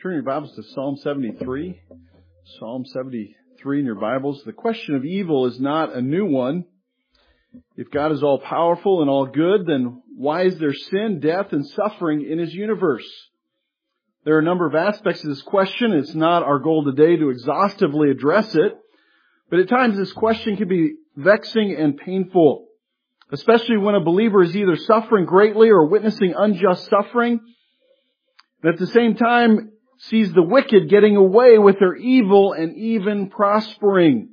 Turn your Bibles to Psalm 73. Psalm 73 in your Bibles. The question of evil is not a new one. If God is all powerful and all good, then why is there sin, death, and suffering in His universe? There are a number of aspects of this question. It's not our goal today to exhaustively address it, but at times this question can be vexing and painful, especially when a believer is either suffering greatly or witnessing unjust suffering, and at the same time sees the wicked getting away with their evil and even prospering.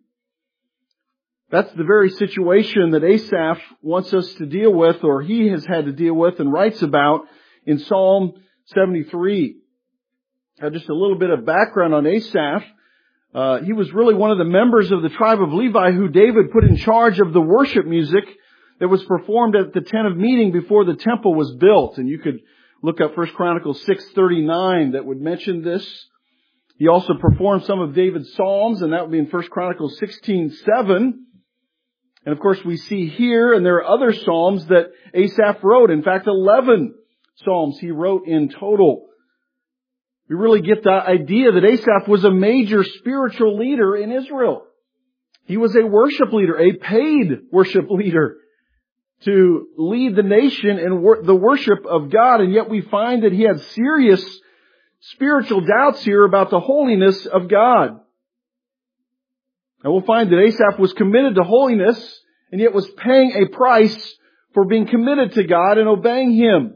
That's the very situation that Asaph wants us to deal with, or he has had to deal with and writes about in Psalm 73. Just a little bit of background on Asaph. He was really one of the members of the tribe of Levi who David put in charge of the worship music that was performed at the tent of meeting before the temple was built. And you could look up 1 Chronicles 6:39 that would mention this. He also performed some of David's psalms, and that would be in 1 Chronicles 16:7. And of course we see here, and there are other psalms that Asaph wrote. In fact, 11 psalms he wrote in total. We really get the idea that Asaph was a major spiritual leader in Israel. He was a worship leader, a paid worship leader, to lead the nation in the worship of God. And yet we find that he had serious spiritual doubts here about the holiness of God. And we'll find that Asaph was committed to holiness and yet was paying a price for being committed to God and obeying Him.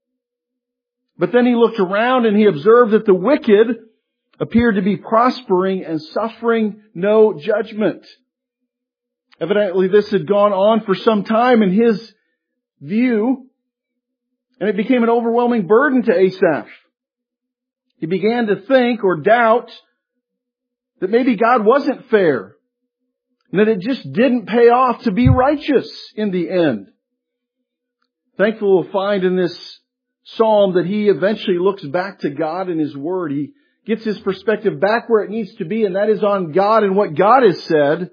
But then he looked around and he observed that the wicked appeared to be prospering and suffering no judgment. Evidently, this had gone on for some time in his view, and it became an overwhelming burden to Asaph. He began to think or doubt that maybe God wasn't fair, and that it just didn't pay off to be righteous in the end. Thankfully, we'll find in this psalm that he eventually looks back to God and His Word. He gets his perspective back where it needs to be, and that is on God and what God has said.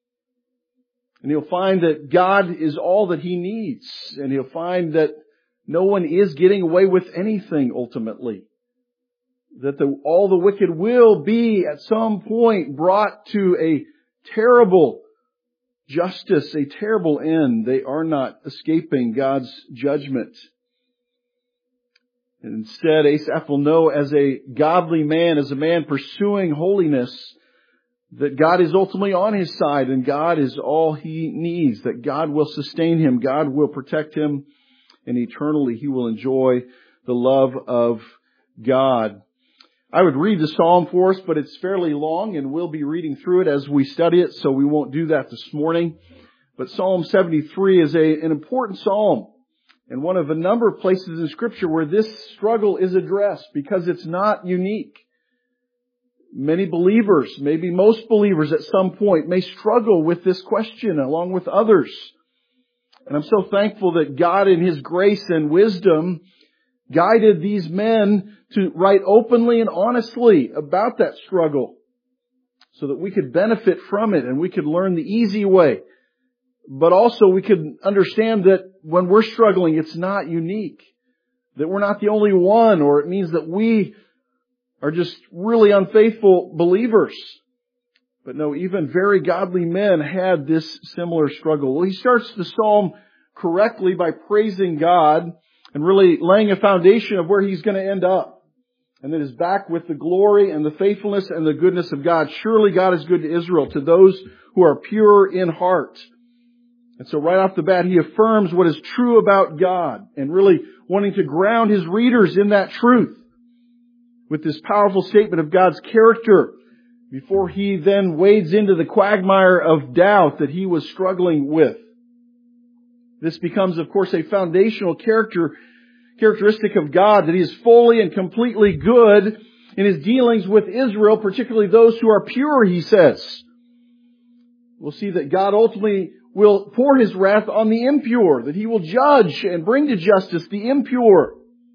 And he'll find that God is all that he needs. And he'll find that no one is getting away with anything ultimately. That all the wicked will be at some point brought to a terrible justice, a terrible end. They are not escaping God's judgment. And instead, Asaph will know as a godly man, as a man pursuing holiness, that God is ultimately on his side and God is all he needs, that God will sustain him, God will protect him, and eternally he will enjoy the love of God. I would read the psalm for us, but it's fairly long and we'll be reading through it as we study it, so we won't do that this morning. But Psalm 73 is an important psalm and one of a number of places in Scripture where this struggle is addressed because it's not unique. Many believers, maybe most believers at some point, may struggle with this question along with others. And I'm so thankful that God in His grace and wisdom guided these men to write openly and honestly about that struggle so that we could benefit from it and we could learn the easy way. But also we could understand that when we're struggling, it's not unique. That we're not the only one, or it means that we are just really unfaithful believers. But no, even very godly men had this similar struggle. Well, he starts the psalm correctly by praising God and really laying a foundation of where he's going to end up. And then is back with the glory and the faithfulness and the goodness of God. Surely God is good to Israel, to those who are pure in heart. And so right off the bat, he affirms what is true about God and really wanting to ground his readers in that truth with this powerful statement of God's character before he then wades into the quagmire of doubt that he was struggling with. This becomes, of course, a foundational characteristic of God, that He is fully and completely good in His dealings with Israel, particularly those who are pure, he says. We'll see that God ultimately will pour His wrath on the impure, that He will judge and bring to justice the impure.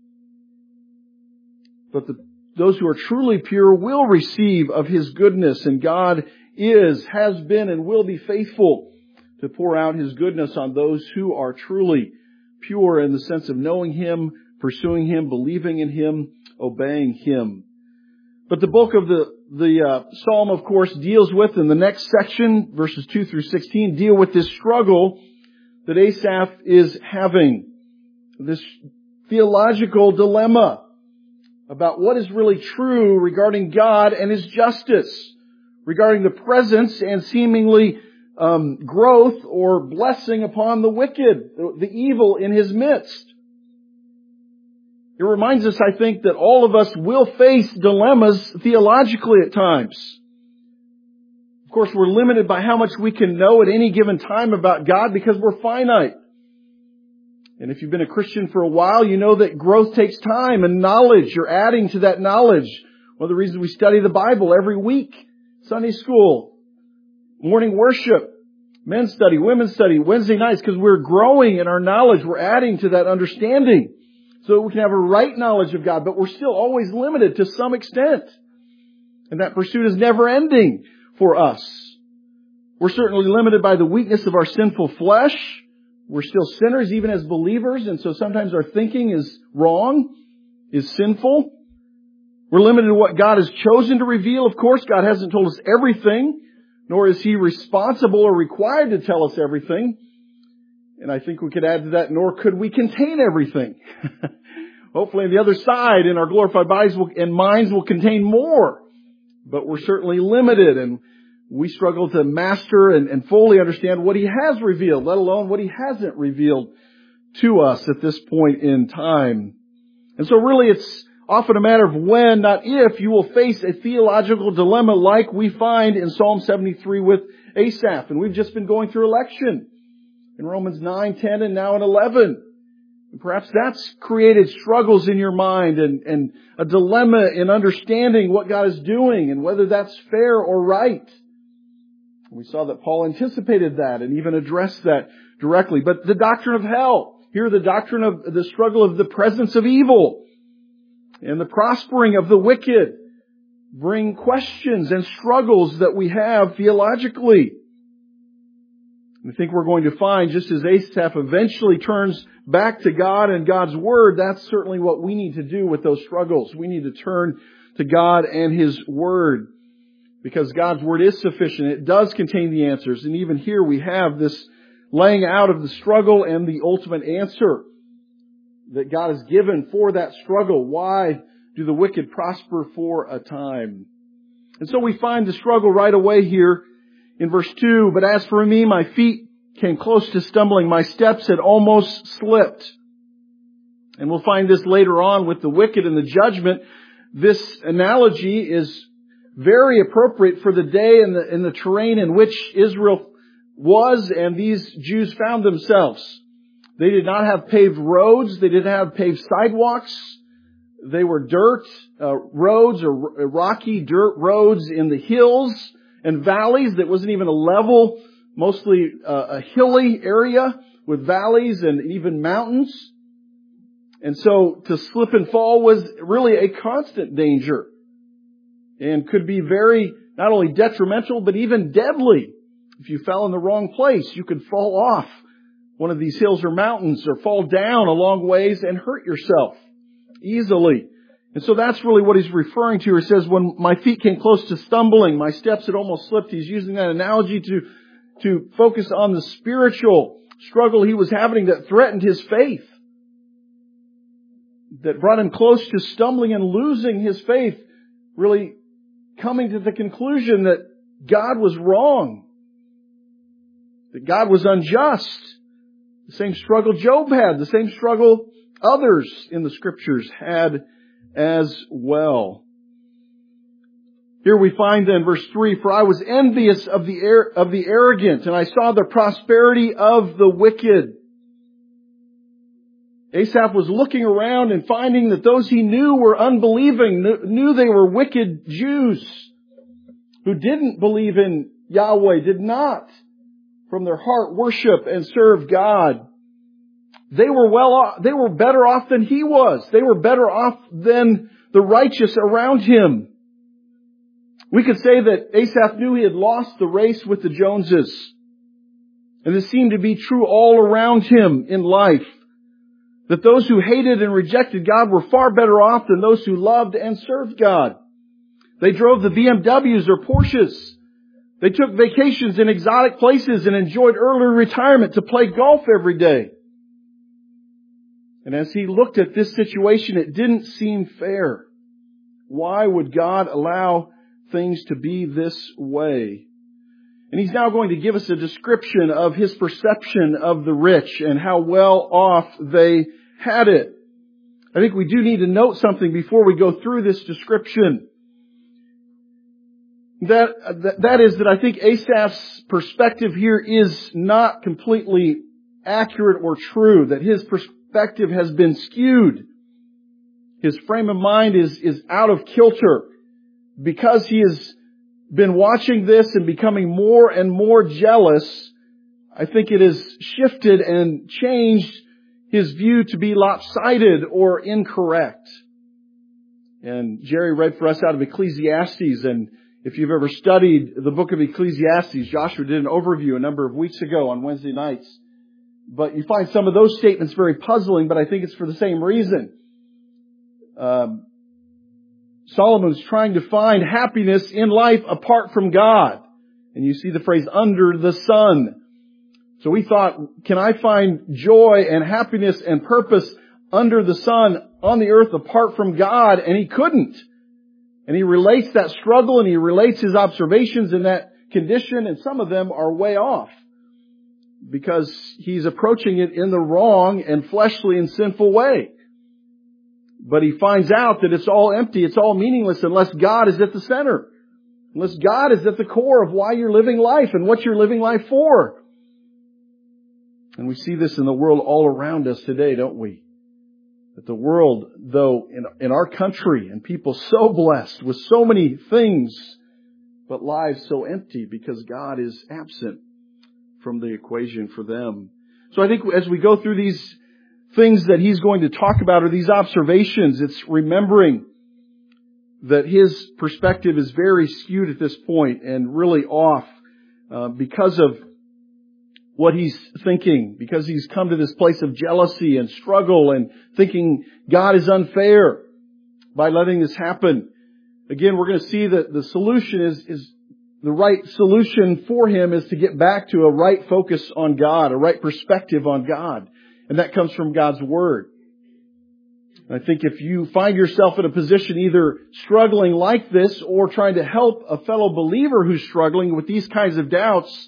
But those who are truly pure will receive of His goodness, and God has been, and will be faithful to pour out His goodness on those who are truly pure in the sense of knowing Him, pursuing Him, believing in Him, obeying Him. But the bulk of the psalm, of course, deals with, in the next section, verses 2 through 16, deal with this struggle that Asaph is having. This theological dilemma about what is really true regarding God and His justice, regarding the presence and seemingly growth or blessing upon the wicked, the evil in His midst. It reminds us, I think, that all of us will face dilemmas theologically at times. Of course, we're limited by how much we can know at any given time about God because we're finite. And if you've been a Christian for a while, you know that growth takes time and knowledge. You're adding to that knowledge. One of the reasons we study the Bible every week, Sunday school, morning worship, men's study, women's study, Wednesday nights, because we're growing in our knowledge. We're adding to that understanding so that we can have a right knowledge of God, but we're still always limited to some extent. And that pursuit is never ending for us. We're certainly limited by the weakness of our sinful flesh. We're still sinners even as believers, and so sometimes our thinking is wrong, is sinful. We're limited to what God has chosen to reveal. Of course, God hasn't told us everything, nor is He responsible or required to tell us everything. And I think we could add to that, nor could we contain everything. Hopefully on the other side, in our glorified bodies and minds will contain more. But we're certainly limited, and we struggle to master and fully understand what He has revealed, let alone what He hasn't revealed to us at this point in time. And so really it's often a matter of when, not if, you will face a theological dilemma like we find in Psalm 73 with Asaph. And we've just been going through election in Romans 9, 10, and now in 11. And perhaps that's created struggles in your mind and a dilemma in understanding what God is doing and whether that's fair or right. We saw that Paul anticipated that and even addressed that directly. But the doctrine of hell, here the doctrine of the struggle of the presence of evil and the prospering of the wicked bring questions and struggles that we have theologically. I think we're going to find, just as Asaph eventually turns back to God and God's Word, that's certainly what we need to do with those struggles. We need to turn to God and His Word, because God's Word is sufficient. It does contain the answers. And even here we have this laying out of the struggle and the ultimate answer that God has given for that struggle. Why do the wicked prosper for a time? And so we find the struggle right away here in verse 2. But as for me, my feet came close to stumbling. My steps had almost slipped. And we'll find this later on with the wicked and the judgment. This analogy is very appropriate for the day and the terrain in which Israel was and these Jews found themselves. They did not have paved roads. They didn't have paved sidewalks. They were dirt roads or rocky dirt roads in the hills and valleys. That wasn't even a level, mostly a hilly area with valleys and even mountains. And so to slip and fall was really a constant danger and could be very, not only detrimental, but even deadly. If you fell in the wrong place, you could fall off one of these hills or mountains or fall down a long ways and hurt yourself easily. And so that's really what he's referring to. He says, when my feet came close to stumbling, my steps had almost slipped. He's using that analogy to focus on the spiritual struggle he was having that threatened his faith, that brought him close to stumbling and losing his faith, really coming to the conclusion that God was wrong, that God was unjust. The same struggle Job had, the same struggle others in the Scriptures had as well. Here we find then verse 3, for I was envious of the arrogant, and I saw the prosperity of the wicked. Asaph was looking around and finding that those he knew were unbelieving, knew they were wicked Jews who didn't believe in Yahweh, did not from their heart worship and serve God. They were better off than he was. They were better off than the righteous around him. We could say that Asaph knew he had lost the race with the Joneses. And this seemed to be true all around him in life. That those who hated and rejected God were far better off than those who loved and served God. They drove the BMWs or Porsches. They took vacations in exotic places and enjoyed early retirement to play golf every day. And as he looked at this situation, it didn't seem fair. Why would God allow things to be this way? And he's now going to give us a description of his perception of the rich and how well off they had it. I think we do need to note something before we go through this description. That is that I think Asaph's perspective here is not completely accurate or true, that his perspective has been skewed. His frame of mind is out of kilter because he has been watching this and becoming more and more jealous. I think it has shifted and changed his view to be lopsided or incorrect. And Jerry read for us out of Ecclesiastes, and if you've ever studied the book of Ecclesiastes, Joshua did an overview a number of weeks ago on Wednesday nights. But you find some of those statements very puzzling, but I think it's for the same reason. Solomon's trying to find happiness in life apart from God. And you see the phrase, under the sun. So we thought, can I find joy and happiness and purpose under the sun on the earth apart from God? And he couldn't. And he relates that struggle and he relates his observations in that condition, and some of them are way off because he's approaching it in the wrong and fleshly and sinful way. But he finds out that it's all empty, it's all meaningless unless God is at the center. Unless God is at the core of why you're living life and what you're living life for. And we see this in the world all around us today, don't we? That the world, though, in our country, and people so blessed with so many things, but lives so empty because God is absent from the equation for them. So I think as we go through these things that he's going to talk about, or these observations, it's remembering that his perspective is very skewed at this point and really off because of what he's thinking, because he's come to this place of jealousy and struggle and thinking God is unfair by letting this happen. Again, we're going to see that the solution is the right solution for him is to get back to a right focus on God, a right perspective on God. And that comes from God's Word. I think if you find yourself in a position either struggling like this or trying to help a fellow believer who's struggling with these kinds of doubts,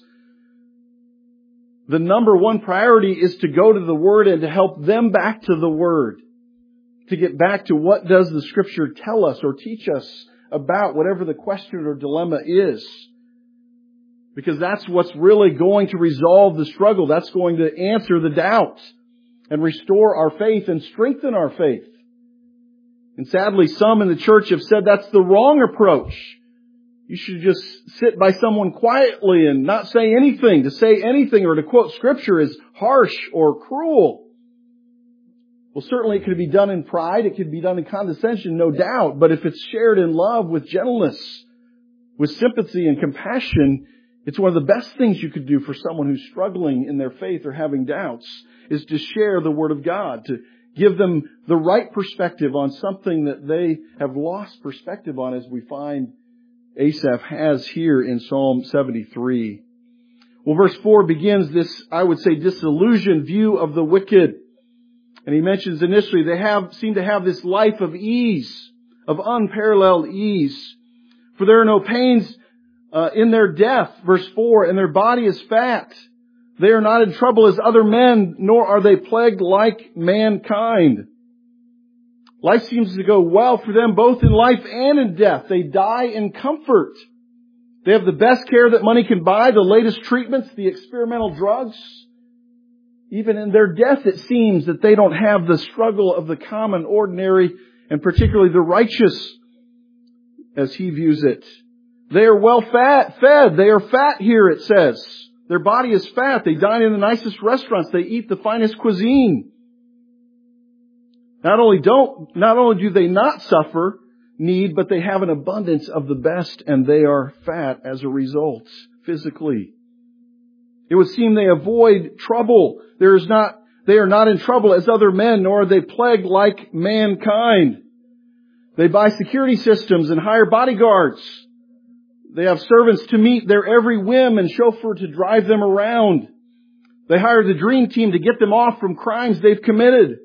the number one priority is to go to the Word and to help them back to the Word. To get back to what does the Scripture tell us or teach us about whatever the question or dilemma is. Because that's what's really going to resolve the struggle. That's going to answer the doubt and restore our faith and strengthen our faith. And sadly, some in the church have said that's the wrong approach. You should just sit by someone quietly and not say anything. To say anything or to quote Scripture is harsh or cruel. Well, certainly it could be done in pride. It could be done in condescension, no doubt. But if it's shared in love, with gentleness, with sympathy and compassion, it's one of the best things you could do for someone who's struggling in their faith or having doubts, is to share the Word of God, to give them the right perspective on something that they have lost perspective on, as we find Asaph has here in Psalm 73. Well, verse 4 begins this, I would say, disillusioned view of the wicked. And he mentions initially they seem to have this life of ease, of unparalleled ease. For there are no pains in their death, verse 4, and their body is fat. They are not in trouble as other men, nor are they plagued like mankind. Life seems to go well for them both in life and in death. They die in comfort. They have the best care that money can buy, the latest treatments, the experimental drugs. Even in their death, it seems that they don't have the struggle of the common, ordinary, and particularly the righteous, as he views it. They are well fed. They are fat here, it says. Their body is fat. They dine in the nicest restaurants. They eat the finest cuisine. Not only do they not suffer need, but they have an abundance of the best, and they are fat as a result, physically. It would seem they avoid trouble. They are not in trouble as other men, nor are they plagued like mankind. They buy security systems and hire bodyguards. They have servants to meet their every whim and chauffeur to drive them around. They hire the dream team to get them off from crimes they've committed.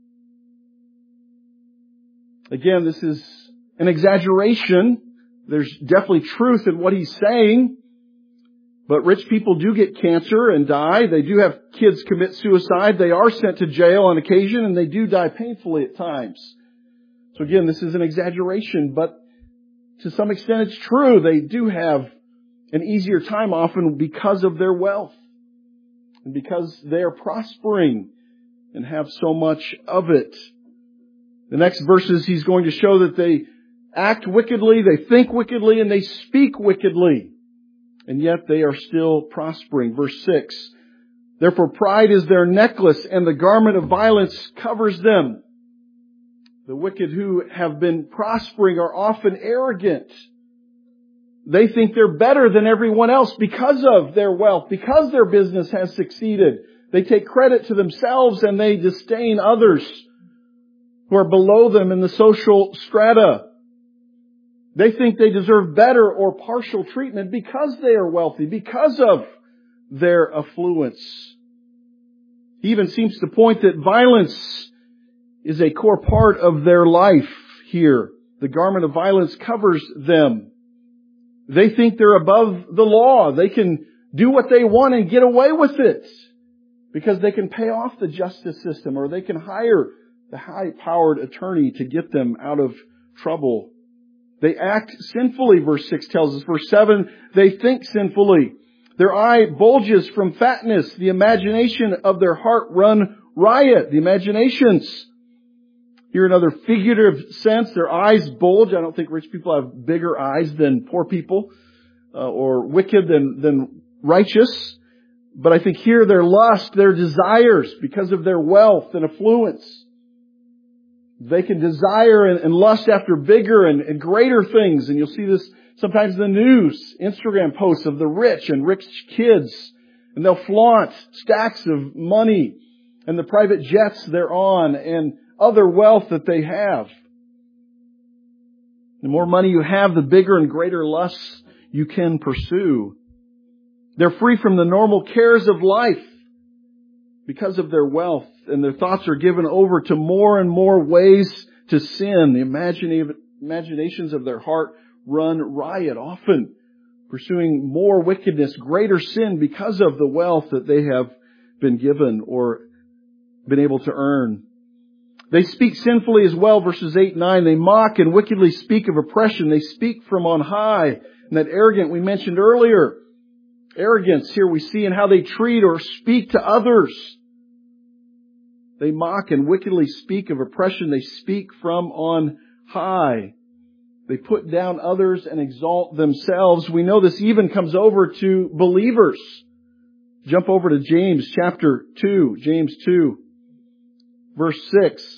Again, this is an exaggeration. There's definitely truth in what he's saying. But rich people do get cancer and die. They do have kids commit suicide. They are sent to jail on occasion, and they do die painfully at times. So again, this is an exaggeration, but to some extent it's true. They do have an easier time often because of their wealth and because they are prospering and have so much of it. The next verses he's going to show that they act wickedly, they think wickedly, and they speak wickedly. And yet they are still prospering. Verse 6, therefore pride is their necklace and the garment of violence covers them. The wicked who have been prospering are often arrogant. They think they're better than everyone else because of their wealth, because their business has succeeded. They take credit to themselves and they disdain others who are below them in the social strata. They think they deserve better or partial treatment because they are wealthy, because of their affluence. He even seems to point that violence is a core part of their life here. The garment of violence covers them. They think they're above the law. They can do what they want and get away with it because they can pay off the justice system or they can hire the high-powered attorney to get them out of trouble. They act sinfully, verse 6 tells us. Verse 7, they think sinfully. Their eye bulges from fatness. The imagination of their heart run riot. The imaginations. Here another figurative sense. Their eyes bulge. I don't think rich people have bigger eyes than poor people or wicked than righteous. But I think here their lust, their desires because of their wealth and affluence. They can desire and lust after bigger and greater things. And you'll see this sometimes in the news, Instagram posts of the rich and rich kids. And they'll flaunt stacks of money and the private jets they're on and other wealth that they have. The more money you have, the bigger and greater lusts you can pursue. They're free from the normal cares of life because of their wealth, and their thoughts are given over to more and more ways to sin. The imaginations of their heart run riot, often pursuing more wickedness, greater sin because of the wealth that they have been given or been able to earn. They speak sinfully as well, verses 8 and 9. They mock and wickedly speak of oppression. They speak from on high. And that arrogant we mentioned earlier. Arrogance here we see in how they treat or speak to others. They mock and wickedly speak of oppression. They speak from on high. They put down others and exalt themselves. We know this even comes over to believers. Jump over to James chapter 2. James 2, verse 6.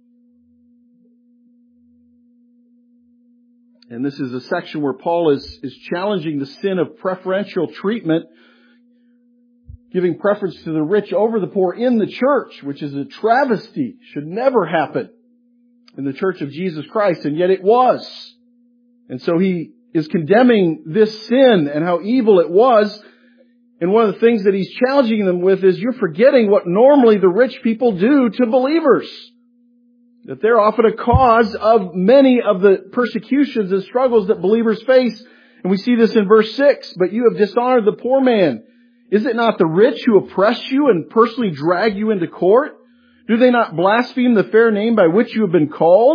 And this is a section where Paul is challenging the sin of preferential treatment, giving preference to the rich over the poor in the church, which is a travesty, should never happen in the church of Jesus Christ, and yet it was. And so he is condemning this sin and how evil it was. And one of the things that he's challenging them with is you're forgetting what normally the rich people do to believers. That they're often a cause of many of the persecutions and struggles that believers face. And we see this in verse 6. But you have dishonored the poor man. Is it not the rich who oppress you and personally drag you into court? Do they not blaspheme the fair name by which you have been called?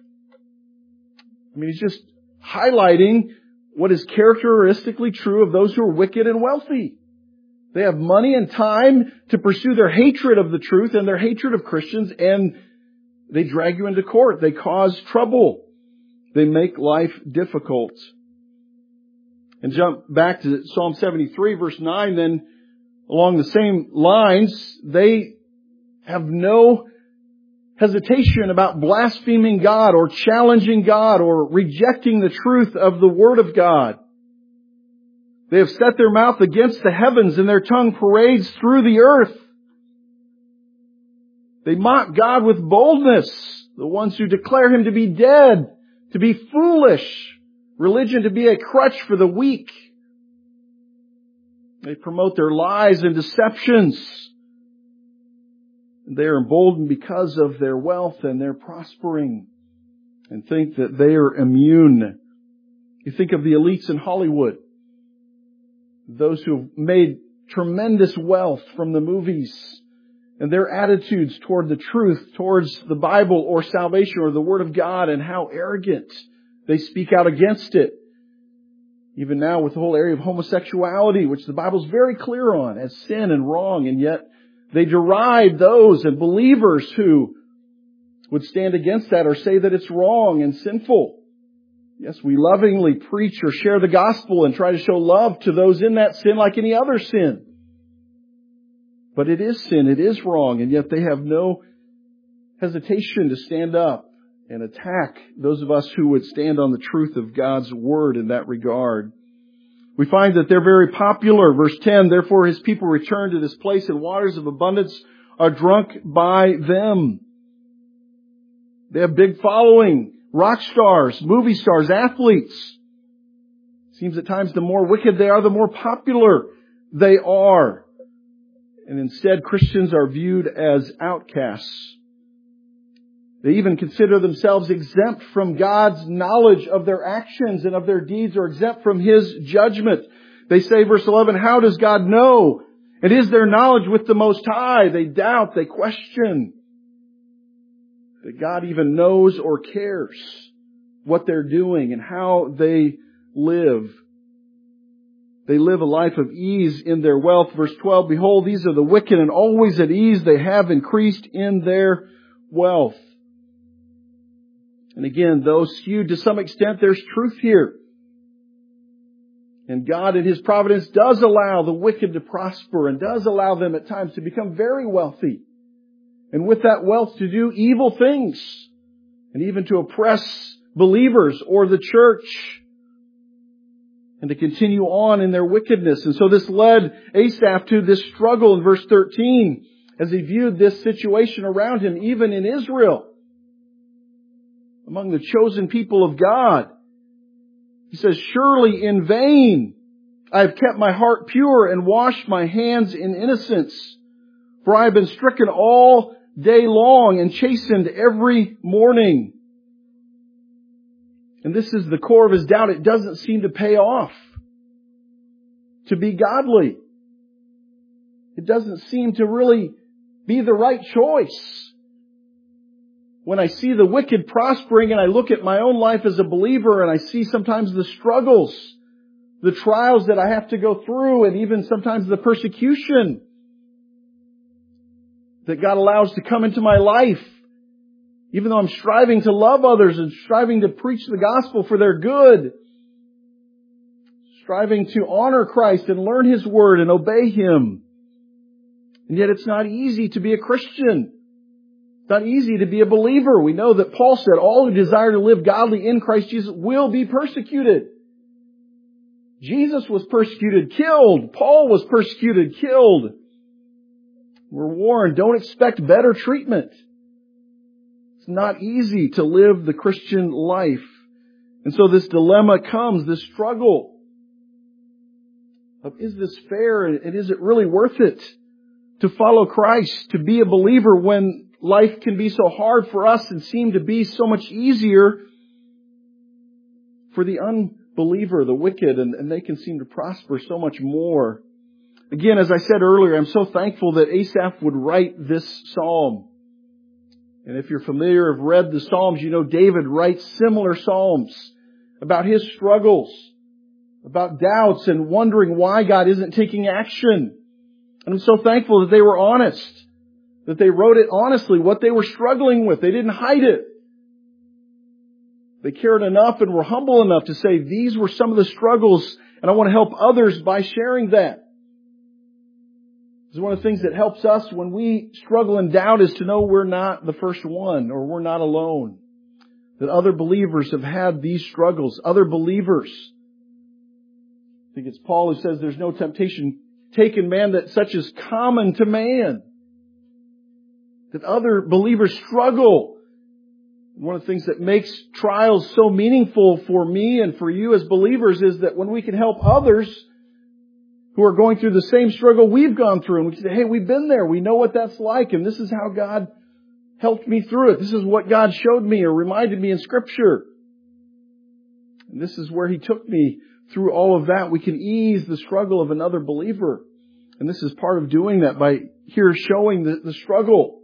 I mean, he's just highlighting what is characteristically true of those who are wicked and wealthy. They have money and time to pursue their hatred of the truth and their hatred of Christians, and they drag you into court. They cause trouble. They make life difficult. And jump back to Psalm 73, verse 9, then along the same lines, they have no hesitation about blaspheming God or challenging God or rejecting the truth of the Word of God. They have set their mouth against the heavens and their tongue parades through the earth. They mock God with boldness, the ones who declare Him to be dead, to be foolish, religion to be a crutch for the weak. They promote their lies and deceptions. They are emboldened because of their wealth and their prospering and think that they are immune. You think of the elites in Hollywood, those who have made tremendous wealth from the movies and their attitudes toward the truth, towards the Bible or salvation or the Word of God, and how arrogant they speak out against it. Even now with the whole area of homosexuality, which the Bible's very clear on as sin and wrong, and yet they deride those and believers who would stand against that or say that it's wrong and sinful. Yes, we lovingly preach or share the gospel and try to show love to those in that sin like any other sin. But it is sin, it is wrong, and yet they have no hesitation to stand up and attack those of us who would stand on the truth of God's Word in that regard. We find that they're very popular. Verse 10, therefore His people return to this place, and waters of abundance are drunk by them. They have big following. Rock stars, movie stars, athletes. Seems at times the more wicked they are, the more popular they are. And instead, Christians are viewed as outcasts. They even consider themselves exempt from God's knowledge of their actions and of their deeds, or exempt from His judgment. They say, verse 11, how does God know? And is their knowledge with the Most High? They doubt, they question that God even knows or cares what they're doing and how they live. They live a life of ease in their wealth. Verse 12, behold, these are the wicked, and always at ease they have increased in their wealth. And again, though skewed to some extent, there's truth here. And God in His providence does allow the wicked to prosper and does allow them at times to become very wealthy. And with that wealth to do evil things and even to oppress believers or the church and to continue on in their wickedness. And so this led Asaph to this struggle in verse 13 as he viewed this situation around him, even in Israel, among the chosen people of God. He says, surely in vain I have kept my heart pure and washed my hands in innocence. For I have been stricken all day long and chastened every morning. And this is the core of his doubt. It doesn't seem to pay off to be godly. It doesn't seem to really be the right choice. When I see the wicked prospering and I look at my own life as a believer and I see sometimes the struggles, the trials that I have to go through, and even sometimes the persecution that God allows to come into my life, even though I'm striving to love others and striving to preach the gospel for their good, striving to honor Christ and learn His Word and obey Him. And yet it's not easy to be a Christian. It's not easy to be a believer. We know that Paul said, all who desire to live godly in Christ Jesus will be persecuted. Jesus was persecuted, killed. Paul was persecuted, killed. We're warned, don't expect better treatment. It's not easy to live the Christian life. And so this dilemma comes, this struggle of, is this fair and is it really worth it to follow Christ, to be a believer when life can be so hard for us and seem to be so much easier for the unbeliever, the wicked, and they can seem to prosper so much more. Again, as I said earlier, I'm so thankful that Asaph would write this psalm. And if you're familiar, have read the Psalms, you know David writes similar psalms about his struggles, about doubts and wondering why God isn't taking action. And I'm so thankful that they were honest, that they wrote it honestly, what they were struggling with. They didn't hide it. They cared enough and were humble enough to say, these were some of the struggles, and I want to help others by sharing that. This is one of the things that helps us when we struggle in doubt, is to know we're not the first one, or we're not alone. That other believers have had these struggles. Other believers. I think it's Paul who says there's no temptation taken man that such is common to man. That other believers struggle One of the things that makes trials so meaningful for me and for you as believers is that when we can help others who are going through the same struggle we've gone through, and we can say, hey, we've been there, we know what that's like, and this is how God helped me through it. This is what God showed me or reminded me in Scripture. And this is where He took me through all of that. We can ease the struggle of another believer. And this is part of doing that by here showing the struggle.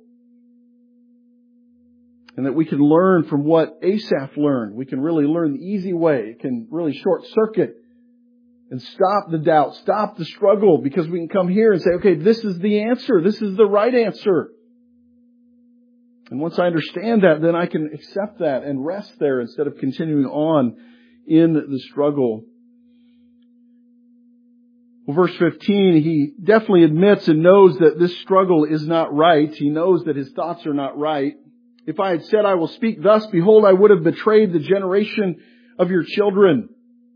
And that we can learn from what Asaph learned. We can really learn the easy way. It can really short circuit and stop the doubt, stop the struggle, because we can come here and say, okay, this is the answer. This is the right answer. And once I understand that, then I can accept that and rest there instead of continuing on in the struggle. Well, verse 15, he definitely admits and knows that this struggle is not right. He knows that his thoughts are not right. If I had said, I will speak thus, behold, I would have betrayed the generation of your children.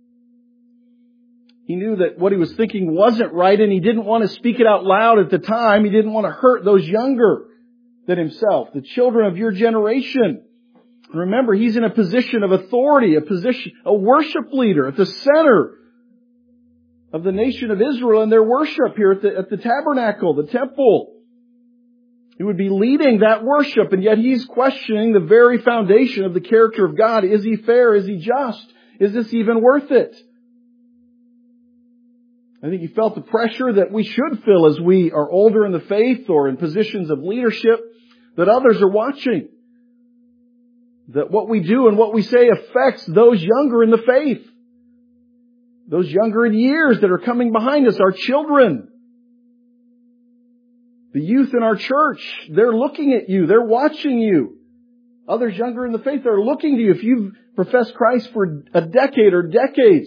He knew that what he was thinking wasn't right, and he didn't want to speak it out loud at the time. He didn't want to hurt those younger than himself, the children of your generation. Remember, he's in a position of authority, a worship leader at the center of the nation of Israel and their worship here at the tabernacle, the temple. He would be leading that worship, and yet he's questioning the very foundation of the character of God. Is He fair? Is He just? Is this even worth it? I think he felt the pressure that we should feel as we are older in the faith or in positions of leadership, that others are watching. That what we do and what we say affects those younger in the faith. Those younger in years that are coming behind us, our children. The youth in our church, they're looking at you. They're watching you. Others younger in the faith are looking to you. If you've professed Christ for a decade or decades,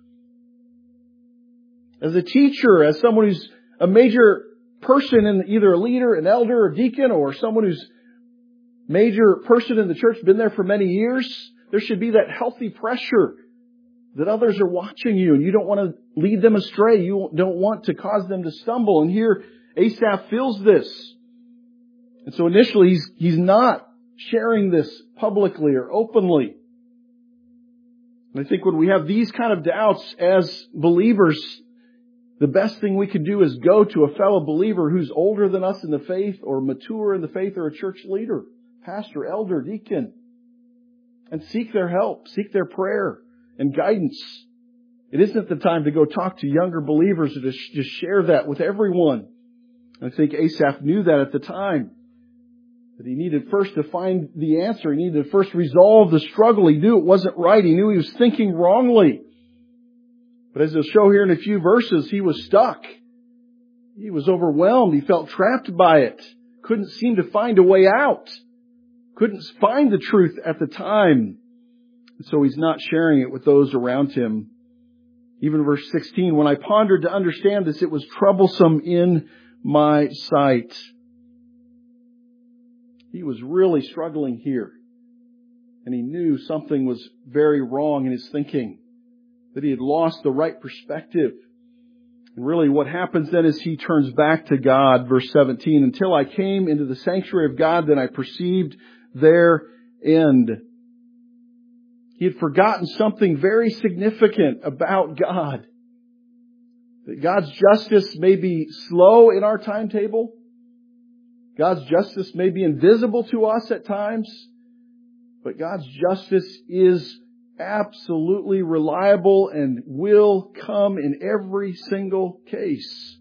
as a teacher, as someone who's a major person in either a leader, an elder, a deacon, or someone who's major person in the church, been there for many years, there should be that healthy pressure that others are watching you and you don't want to lead them astray. You don't want to cause them to stumble. And here Asaph feels this. And so initially he's not sharing this publicly or openly. And I think when we have these kind of doubts as believers, the best thing we can do is go to a fellow believer who's older than us in the faith or mature in the faith or a church leader, pastor, elder, deacon, and seek their help, seek their prayer and guidance. It isn't the time to go talk to younger believers or to just share that with everyone. I think Asaph knew that at the time, that he needed first to find the answer. He needed to first resolve the struggle. He knew it wasn't right. He knew he was thinking wrongly. But as he'll show here in a few verses, he was stuck. He was overwhelmed. He felt trapped by it. Couldn't seem to find a way out. Couldn't find the truth at the time. And so he's not sharing it with those around him. Even verse 16, when I pondered to understand this, it was troublesome in my sight. He was really struggling here. And he knew something was very wrong in his thinking. That he had lost the right perspective. And really what happens then is he turns back to God. Verse 17, until I came into the sanctuary of God, then I perceived their end. He had forgotten something very significant about God. That God's justice may be slow in our timetable. God's justice may be invisible to us at times. But God's justice is absolutely reliable and will come in every single case.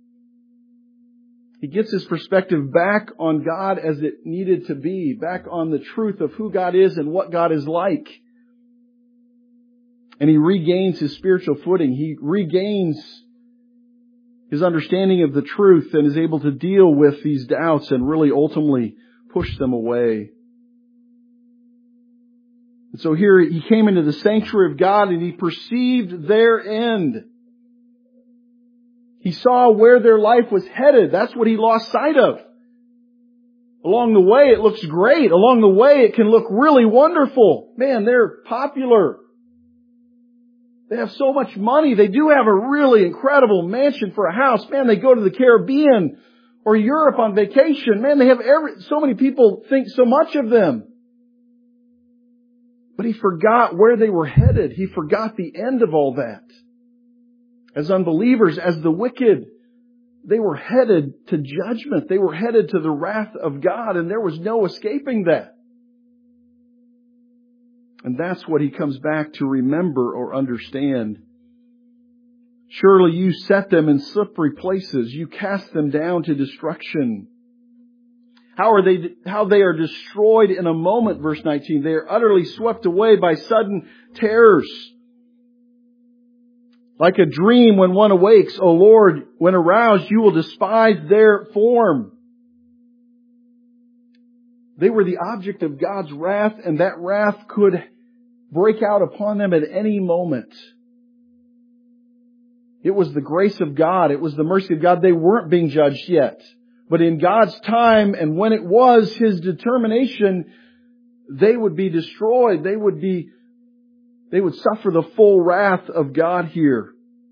He gets his perspective back on God as it needed to be, back on the truth of who God is and what God is like. And he regains his spiritual footing. He regains his understanding of the truth and is able to deal with these doubts and really ultimately push them away. And so here he came into the sanctuary of God and he perceived their end. He saw where their life was headed. That's what he lost sight of. Along the way it looks great. Along the way it can look really wonderful. Man, they're popular. They have so much money. They do have a really incredible mansion for a house. Man, they go to the Caribbean or Europe on vacation. Man, they have so many people think so much of them. But he forgot where they were headed. He forgot the end of all that. As unbelievers, as the wicked, they were headed to judgment. They were headed to the wrath of God, and there was no escaping that. And that's what he comes back to remember or understand. Surely you set them in slippery places. You cast them down to destruction. How they are destroyed in a moment, verse 19. They are utterly swept away by sudden terrors. Like a dream when one awakes, O Lord, when aroused, you will despise their form. They were the object of God's wrath, and that wrath could break out upon them at any moment. It was the grace of God. It was the mercy of God. They weren't being judged yet. But in God's time, and when it was His determination, they would be destroyed. They would suffer the full wrath of God here.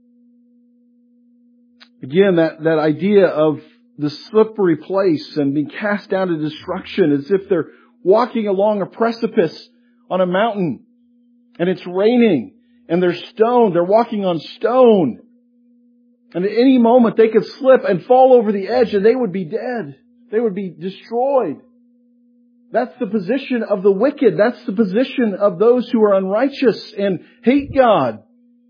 Again, that idea of the slippery place and being cast down to destruction, as if they're walking along a precipice on a mountain and it's raining and they're stoned. They're walking on stone. And at any moment they could slip and fall over the edge and they would be dead. They would be destroyed. That's the position of the wicked. That's the position of those who are unrighteous and hate God.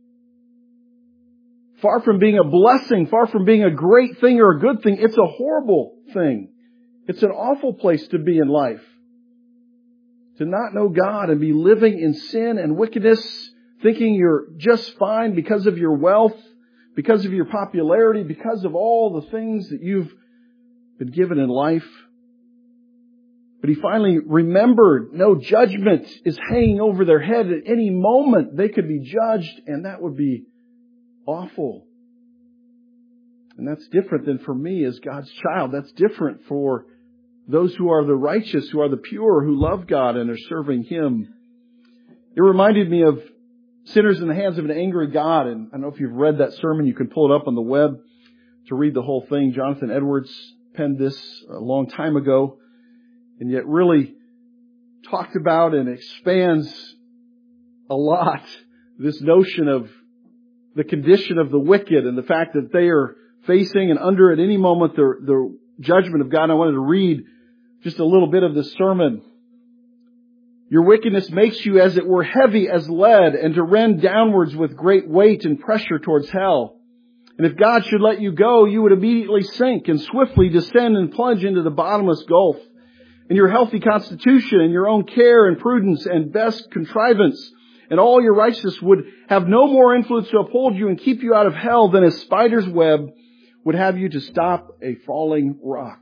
Far from being a blessing, far from being a great thing or a good thing, it's a horrible thing. It's an awful place to be in life. To not know God and be living in sin and wickedness, thinking you're just fine because of your wealth, because of your popularity, because of all the things that you've been given in life. But he finally remembered, no, judgment is hanging over their head. At any moment they could be judged, and that would be awful. And that's different than for me as God's child. That's different for those who are the righteous, who are the pure, who love God and are serving Him. It reminded me of sinners in the hands of an angry God. And I don't know if you've read that sermon. You can pull it up on the web to read the whole thing. Jonathan Edwards penned this a long time ago, and yet really talked about and expands a lot this notion of the condition of the wicked and the fact that they are facing and under at any moment the judgment of God. And I wanted to read just a little bit of this sermon. Your wickedness makes you as it were heavy as lead, and to rend downwards with great weight and pressure towards hell. And if God should let you go, you would immediately sink and swiftly descend and plunge into the bottomless gulf. And your healthy constitution and your own care and prudence and best contrivance and all your righteousness would have no more influence to uphold you and keep you out of hell than a spider's web would have you to stop a falling rock.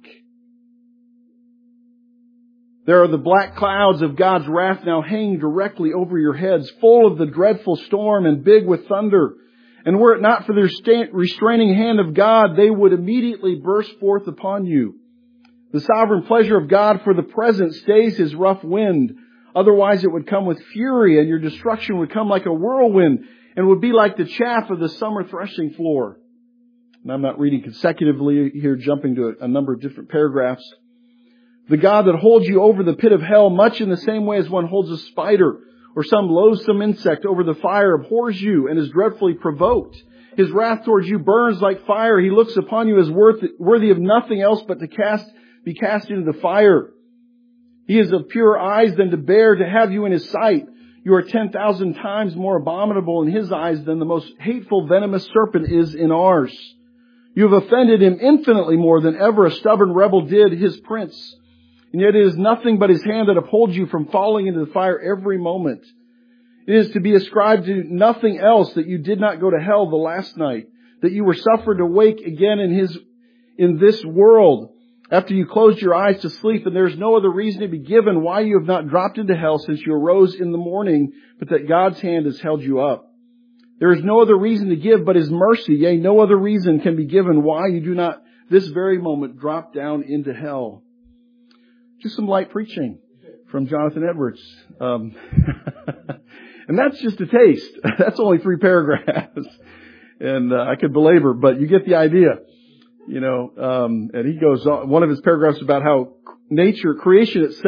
There are the black clouds of God's wrath now hanging directly over your heads, full of the dreadful storm and big with thunder. And were it not for the restraining hand of God, they would immediately burst forth upon you. The sovereign pleasure of God for the present stays His rough wind. Otherwise it would come with fury, and your destruction would come like a whirlwind and would be like the chaff of the summer threshing floor. And I'm not reading consecutively here, jumping to a number of different paragraphs. The God that holds you over the pit of hell, much in the same way as one holds a spider or some loathsome insect over the fire, abhors you and is dreadfully provoked. His wrath towards you burns like fire. He looks upon you as worthy of nothing else but to be cast into the fire. He is of purer eyes than to bear to have you in His sight. You are 10,000 times more abominable in His eyes than the most hateful venomous serpent is in ours. You have offended Him infinitely more than ever a stubborn rebel did His prince. And yet it is nothing but His hand that upholds you from falling into the fire every moment. It is to be ascribed to nothing else that you did not go to hell the last night, that you were suffered to wake again in this world after you closed your eyes to sleep, and there is no other reason to be given why you have not dropped into hell since you arose in the morning, but that God's hand has held you up. There is no other reason to give but His mercy, yea, no other reason can be given why you do not this very moment drop down into hell. Just some light preaching from Jonathan Edwards. And that's just a taste. That's only 3 paragraphs. And I could belabor, but you get the idea. You know, and he goes on, one of his paragraphs about how nature, creation itself,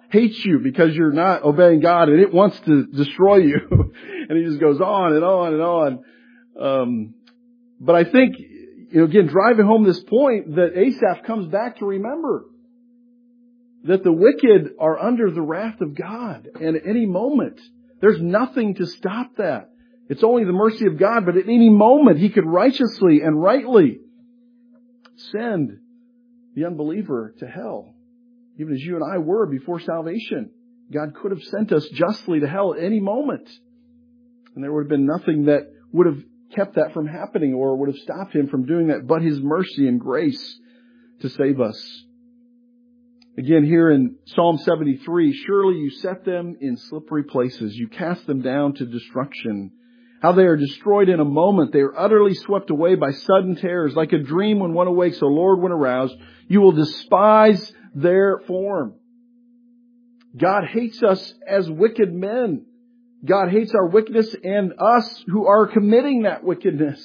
hates you because you're not obeying God and it wants to destroy you. And he just goes on and on and on. But I think, again, driving home this point that Asaph comes back to remember that the wicked are under the wrath of God. And at any moment, there's nothing to stop that. It's only the mercy of God, but at any moment He could righteously and rightly send the unbeliever to hell. Even as you and I were before salvation. God could have sent us justly to hell at any moment. And there would have been nothing that would have kept that from happening or would have stopped Him from doing that but His mercy and grace to save us. Again, here in Psalm 73, surely you set them in slippery places. You cast them down to destruction. How they are destroyed in a moment. They are utterly swept away by sudden terrors. Like a dream when one awakes, O Lord, when aroused. You will despise their form. God hates us as wicked men. God hates our wickedness and us who are committing that wickedness.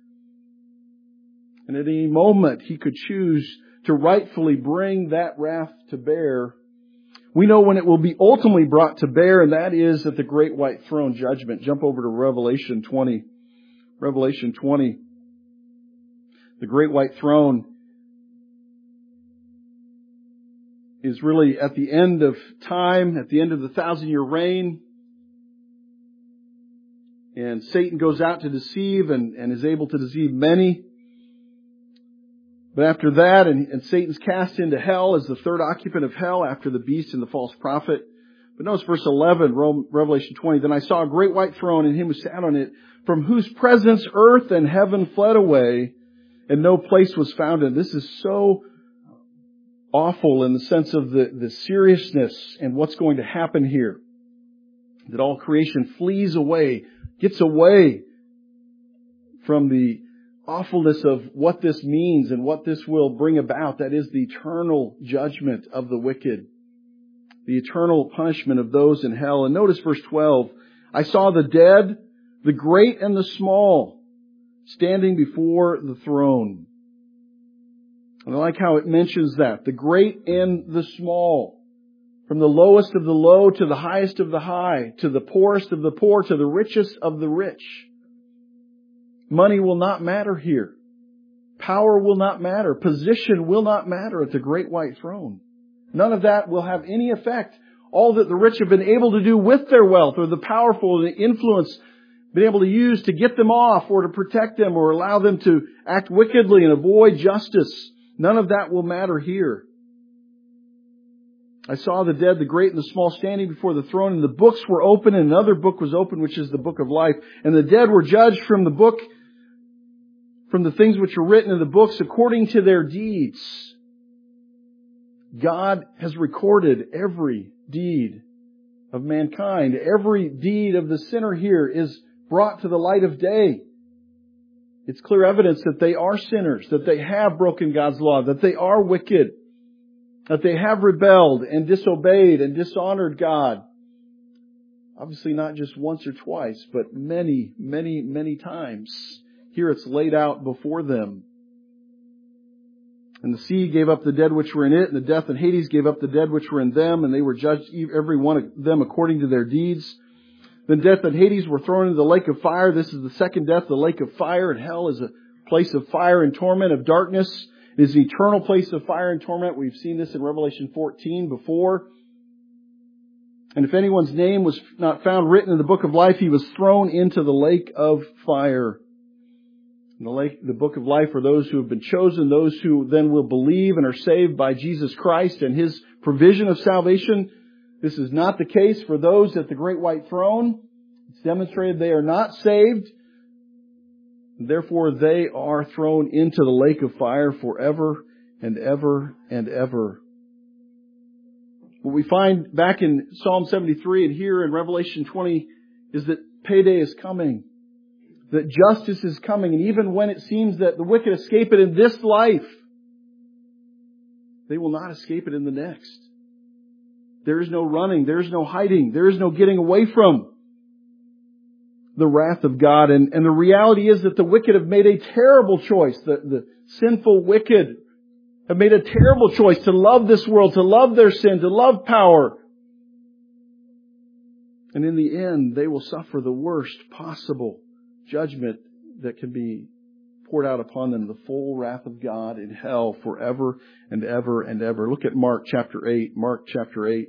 And at any moment, He could choose to rightfully bring that wrath to bear. We know when it will be ultimately brought to bear, and that is at the great white throne judgment. Jump over to Revelation 20. Revelation 20. The great white throne is really at the end of time, at the end of the 1,000-year reign. And Satan goes out to deceive and is able to deceive many. But after that, and Satan's cast into hell as the third occupant of hell after the beast and the false prophet. But notice verse 11, Revelation 20. Then I saw a great white throne and Him who sat on it, from whose presence earth and heaven fled away, and no place was found in. This is so awful in the sense of the seriousness and what's going to happen here. That all creation flees away, gets away from the awfulness of what this means and what this will bring about. That is the eternal judgment of the wicked. The eternal punishment of those in hell. And notice verse 12. I saw the dead, the great and the small, standing before the throne. And I like how it mentions that. The great and the small. From the lowest of the low to the highest of the high. To the poorest of the poor to the richest of the rich. Money will not matter here. Power will not matter. Position will not matter at the great white throne. None of that will have any effect. All that the rich have been able to do with their wealth, or the powerful, the influence, been able to use to get them off or to protect them or allow them to act wickedly and avoid justice. None of that will matter here. I saw the dead, the great and the small, standing before the throne, and the books were open, and another book was open, which is the book of life. And the dead were judged from the book, from the things which are written in the books according to their deeds. God has recorded every deed of mankind. Every deed of the sinner here is brought to the light of day. It's clear evidence that they are sinners, that they have broken God's law, that they are wicked, that they have rebelled and disobeyed and dishonored God. Obviously not just once or twice, but many, many, many times. Here it's laid out before them. And the sea gave up the dead which were in it, and the death and Hades gave up the dead which were in them, and they were judged, every one of them according to their deeds. Then death and Hades were thrown into the lake of fire. This is the second death, the lake of fire. And hell is a place of fire and torment, of darkness. It is an eternal place of fire and torment. We've seen this in Revelation 14 before. And if anyone's name was not found written in the book of life, he was thrown into the lake of fire. The book of life are those who have been chosen, those who then will believe and are saved by Jesus Christ and His provision of salvation. This is not the case for those at the great white throne. It's demonstrated they are not saved. Therefore, they are thrown into the lake of fire forever and ever and ever. What we find back in Psalm 73 and here in Revelation 20 is that payday is coming. That justice is coming. And even when it seems that the wicked escape it in this life, they will not escape it in the next. There is no running. There is no hiding. There is no getting away from the wrath of God. And the reality is that the wicked have made a terrible choice. The sinful wicked have made a terrible choice to love this world, to love their sin, to love power And in the end, they will suffer the worst possible judgment that can be poured out upon them, the full wrath of God in hell forever and ever and ever. Look at Mark chapter 8. Mark chapter 8.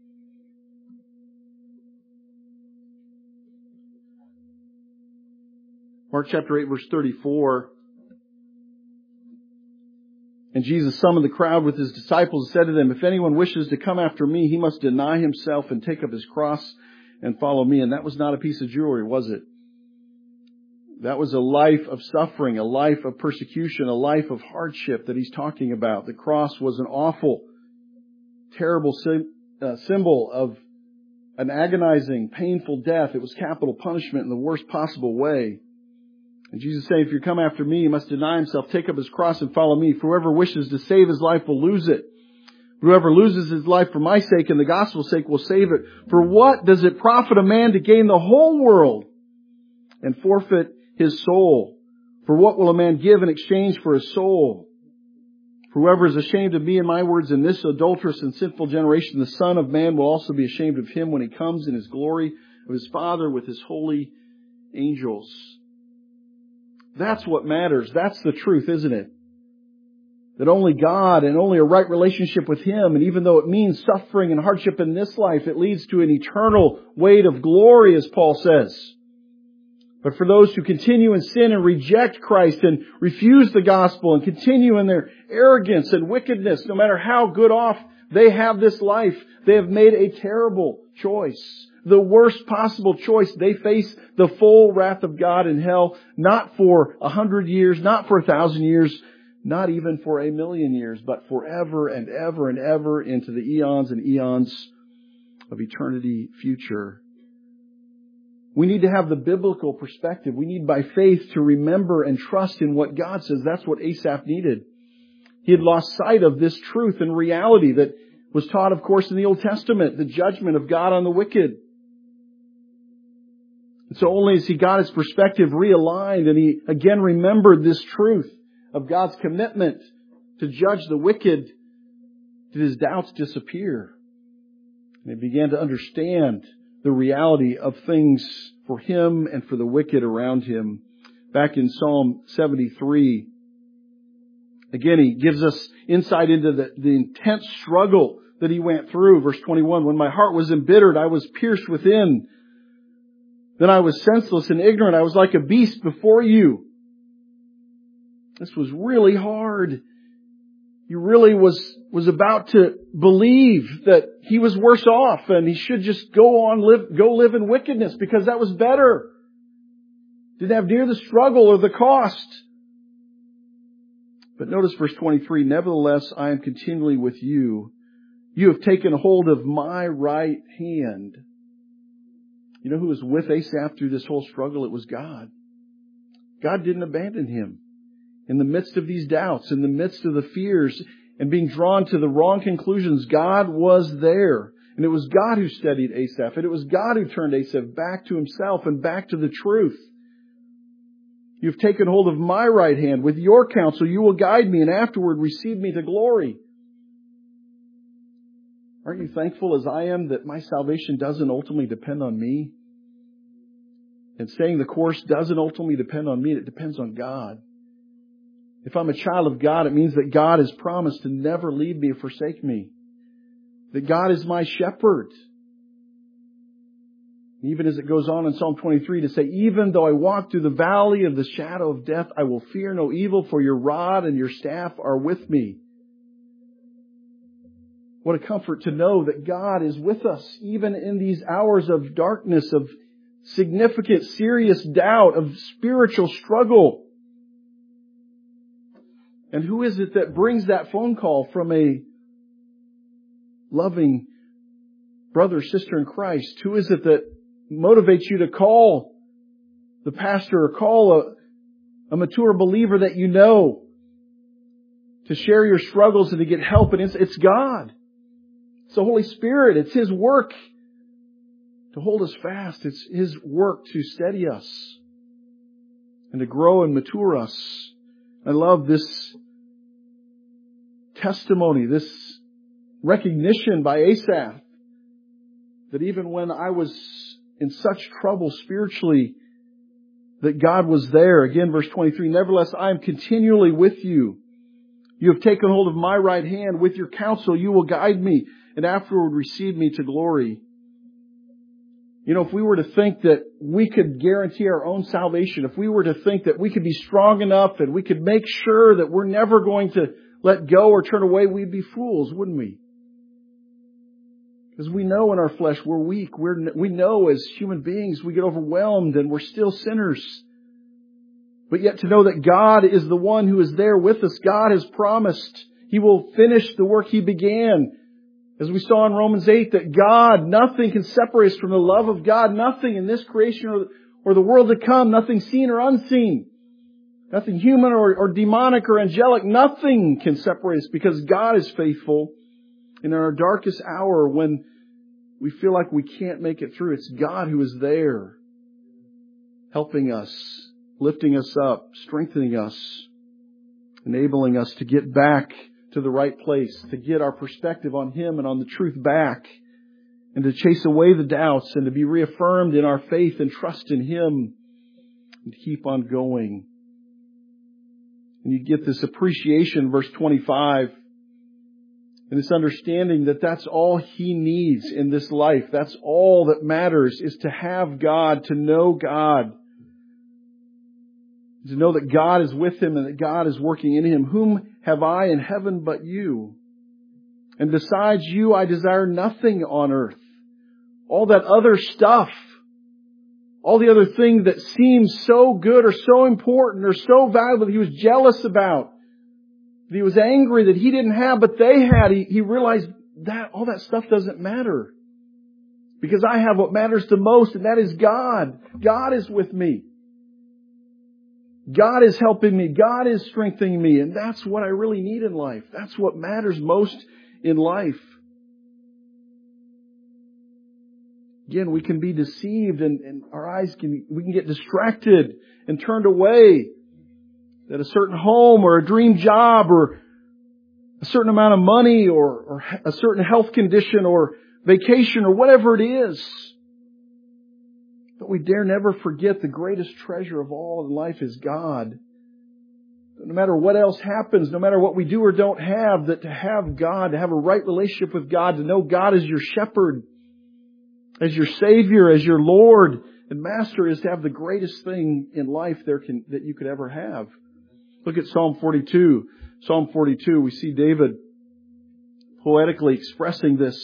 Mark chapter 8 verse 34. And Jesus summoned the crowd with His disciples and said to them, if anyone wishes to come after me, he must deny himself and take up his cross and follow me. And that was not a piece of jewelry, was it? That was a life of suffering, a life of persecution, a life of hardship that He's talking about. The cross was an awful, terrible symbol of an agonizing, painful death. It was capital punishment in the worst possible way. And Jesus said, if you come after me, he must deny himself, take up his cross and follow me. For whoever wishes to save his life will lose it. Whoever loses his life for my sake and the gospel's sake will save it. For what does it profit a man to gain the whole world and forfeit his soul? For what will a man give in exchange for his soul? For whoever is ashamed of me and my words in this adulterous and sinful generation, the Son of Man will also be ashamed of him when He comes in His glory of His Father with His holy angels. That's what matters. That's the truth, isn't it? That only God and only a right relationship with Him, and even though it means suffering and hardship in this life, it leads to an eternal weight of glory, as Paul says. But for those who continue in sin and reject Christ and refuse the gospel and continue in their arrogance and wickedness, no matter how good off they have this life, they have made a terrible choice. The worst possible choice. They face the full wrath of God in hell, not for 100 years, not for 1,000 years, not even for 1,000,000 years, but forever and ever and ever into the eons and eons of eternity future. We need to have the biblical perspective. We need by faith to remember and trust in what God says. That's what Asaph needed. He had lost sight of this truth and reality that was taught, of course, in the Old Testament, the judgment of God on the wicked. And so only as he got his perspective realigned and he again remembered this truth of God's commitment to judge the wicked, did his doubts disappear. And he began to understand the reality of things for him and for the wicked around him. Back in Psalm 73, again, he gives us insight into the intense struggle that he went through. Verse 21, when my heart was embittered, I was pierced within. Then I was senseless and ignorant. I was like a beast before you. This was really hard. He really was about to believe that he was worse off and he should just go live in wickedness because that was better. Didn't have near the struggle or the cost. But notice verse 23, nevertheless, I am continually with you. You have taken hold of my right hand. You know who was with Asaph through this whole struggle? It was God. God didn't abandon him. In the midst of these doubts, in the midst of the fears, and being drawn to the wrong conclusions, God was there. And it was God who steadied Asaph. And it was God who turned Asaph back to himself and back to the truth. You've taken hold of my right hand. With your counsel you will guide me and afterward receive me to glory. Aren't you thankful as I am that my salvation doesn't ultimately depend on me? And staying the course doesn't ultimately depend on me. It depends on God. If I'm a child of God, it means that God has promised to never leave me or forsake me. That God is my shepherd. Even as it goes on in Psalm 23 to say, even though I walk through the valley of the shadow of death, I will fear no evil, for your rod and your staff are with me. What a comfort to know that God is with us, even in these hours of darkness, of significant, serious doubt, of spiritual struggle. And who is it that brings that phone call from a loving brother or sister in Christ? Who is it that motivates you to call the pastor or call a mature believer that you know to share your struggles and to get help? And it's God. It's the Holy Spirit. It's His work to hold us fast. It's His work to steady us and to grow and mature us. I love this testimony, this recognition by Asaph that even when I was in such trouble spiritually, that God was there. Again, verse 23, nevertheless, I am continually with you. You have taken hold of my right hand. With your counsel, you will guide me, and afterward receive me to glory. You know, if we were to think that we could guarantee our own salvation, if we were to think that we could be strong enough and we could make sure that we're never going to let go or turn away, we'd be fools, wouldn't we? Because we know in our flesh we're weak. We know as human beings we get overwhelmed and we're still sinners. But yet to know that God is the one who is there with us. God has promised He will finish the work He began. As we saw in Romans 8, that God, nothing can separate us from the love of God. Nothing in this creation or the world to come, nothing seen or unseen. Nothing human or demonic or angelic. Nothing can separate us because God is faithful. And in our darkest hour when we feel like we can't make it through, it's God who is there, helping us, lifting us up, strengthening us, enabling us to get back to the right place, to get our perspective on Him and on the truth back, and to chase away the doubts and to be reaffirmed in our faith and trust in Him and keep on going. And you get this appreciation, verse 25, and this understanding that that's all He needs in this life. That's all that matters, is to have God, to know God. To know that God is with him and that God is working in him. Whom have I in heaven but you? And besides you, I desire nothing on earth. All that other stuff, all the other things that seem so good or so important or so valuable that he was jealous about, that he was angry that he didn't have, but they had, he realized that all that stuff doesn't matter. Because I have what matters the most, and that is God. God is with me. God is helping me. God is strengthening me. And that's what I really need in life. That's what matters most in life. Again, we can be deceived and our eyes we can get distracted and turned away. That a certain home or a dream job or a certain amount of money or a certain health condition or vacation or whatever it is. But we dare never forget the greatest treasure of all in life is God. No matter what else happens, no matter what we do or don't have, that to have God, to have a right relationship with God, to know God as your shepherd, as your Savior, as your Lord and Master, is to have the greatest thing in life that you could ever have. Look at Psalm 42. Psalm 42, we see David poetically expressing this.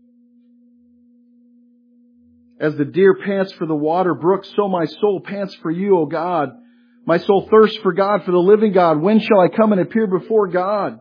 As the deer pants for the water brook, so my soul pants for you, O God. My soul thirsts for God, for the living God. When shall I come and appear before God?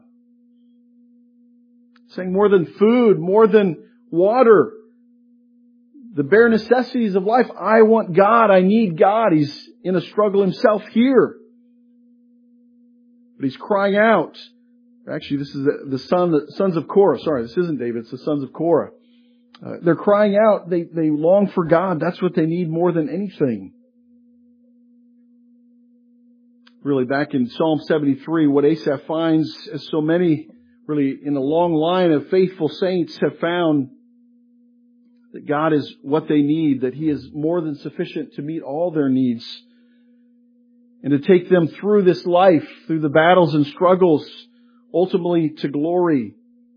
Saying more than food, more than water, the bare necessities of life. I want God. I need God. He's in a struggle himself here. But he's crying out. Actually, this is the sons of Korah. Sorry, this isn't David. It's the sons of Korah. They're crying out. They long for God. That's what they need more than anything. Really, back in Psalm 73, what Asaph finds, as so many, really in a long line of faithful saints have found, that God is what they need, that He is more than sufficient to meet all their needs, and to take them through this life, through the battles and struggles, ultimately to glory.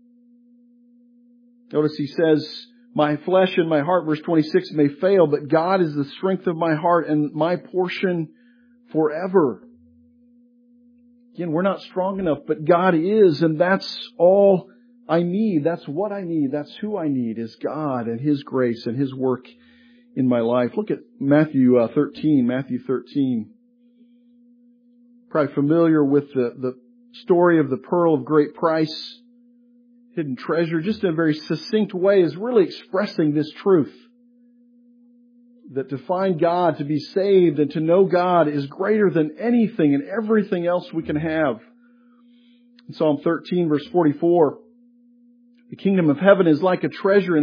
Notice he says, my flesh and my heart, verse 26, may fail, but God is the strength of my heart and my portion forever. Again, we're not strong enough, but God is, and that's all I need. That's what I need. That's who I need, is God and His grace and His work in my life. Look at Matthew 13. Probably familiar with the story of the pearl of great price, hidden treasure, just in a very succinct way, is really expressing this truth. That to find God, to be saved, and to know God is greater than anything and everything else we can have. In Psalm 13, verse 44, the kingdom of heaven is like a treasure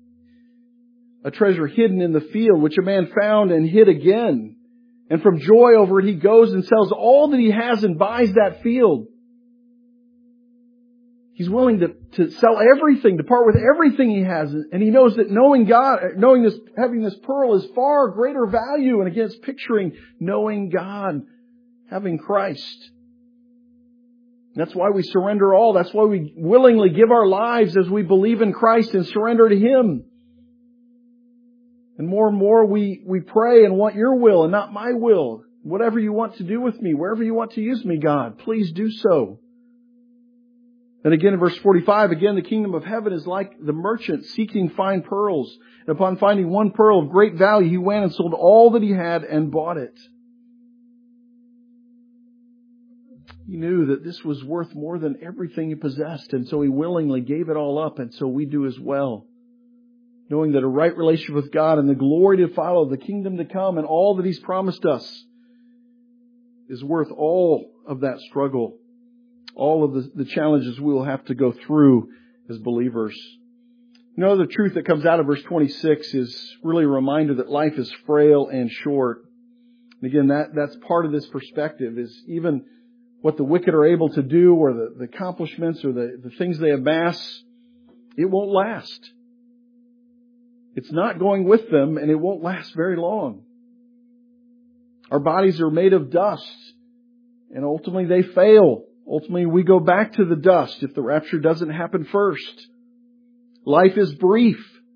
hidden in the field, which a man found and hid again. And from joy over it, he goes and sells all that he has and buys that field. He's willing to sell everything, to part with everything he has. And he knows that knowing God, having this pearl is far greater value. And again, it's picturing knowing God, having Christ. That's why we surrender all. That's why we willingly give our lives as we believe in Christ and surrender to Him. And more we pray and want your will and not my will. Whatever you want to do with me, wherever you want to use me, God, please do so. And again in verse 45, again, the kingdom of heaven is like the merchant seeking fine pearls. And upon finding one pearl of great value, he went and sold all that he had and bought it. He knew that this was worth more than everything he possessed, and so he willingly gave it all up, and so we do as well. Knowing that a right relationship with God and the glory to follow, the kingdom to come, and all that He's promised us is worth all of that struggle, all of the challenges we will have to go through as believers. You know, the truth that comes out of verse 26 is really a reminder that life is frail and short. And again, that's part of this perspective, is even what the wicked are able to do, or the accomplishments or the things they amass, it won't last. It's not going with them, and it won't last very long. Our bodies are made of dust, and ultimately they fail. Ultimately we go back to the dust if the rapture doesn't happen first. Life is brief.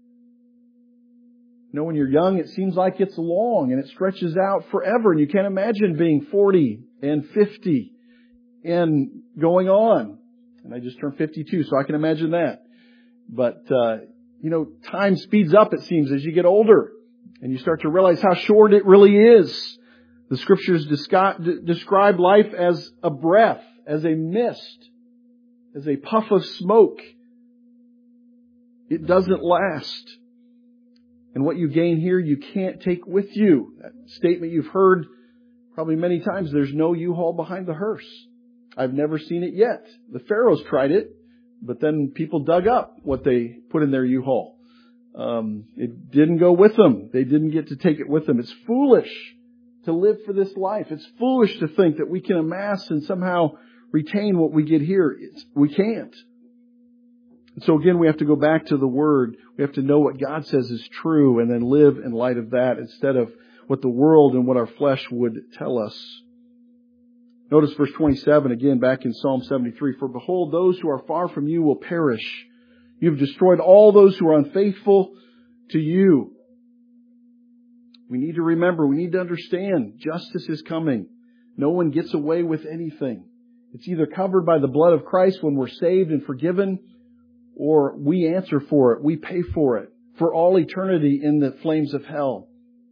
You know, when you're young, it seems like it's long, and it stretches out forever, and you can't imagine being 40 and 50 and going on. And I just turned 52, so I can imagine that. But, you know, time speeds up, it seems, as you get older. And you start to realize how short it really is. The Scriptures describe life as a breath, as a mist, as a puff of smoke. It doesn't last. And what you gain here, you can't take with you. That statement you've heard probably many times, there's no U-Haul behind the hearse. I've never seen it yet. The Pharaohs tried it, but then people dug up what they put in their U-Haul. It didn't go with them. They didn't get to take it with them. It's foolish to live for this life. It's foolish to think that we can amass and somehow retain what we get here. We can't. And so again, we have to go back to the Word. We have to know what God says is true and then live in light of that instead of what the world and what our flesh would tell us. Notice verse 27 again back in Psalm 73. For behold, those who are far from you will perish. You have destroyed all those who are unfaithful to you. We need to remember, we need to understand, justice is coming. No one gets away with anything. It's either covered by the blood of Christ when we're saved and forgiven, or we answer for it, we pay for it, for all eternity in the flames of hell.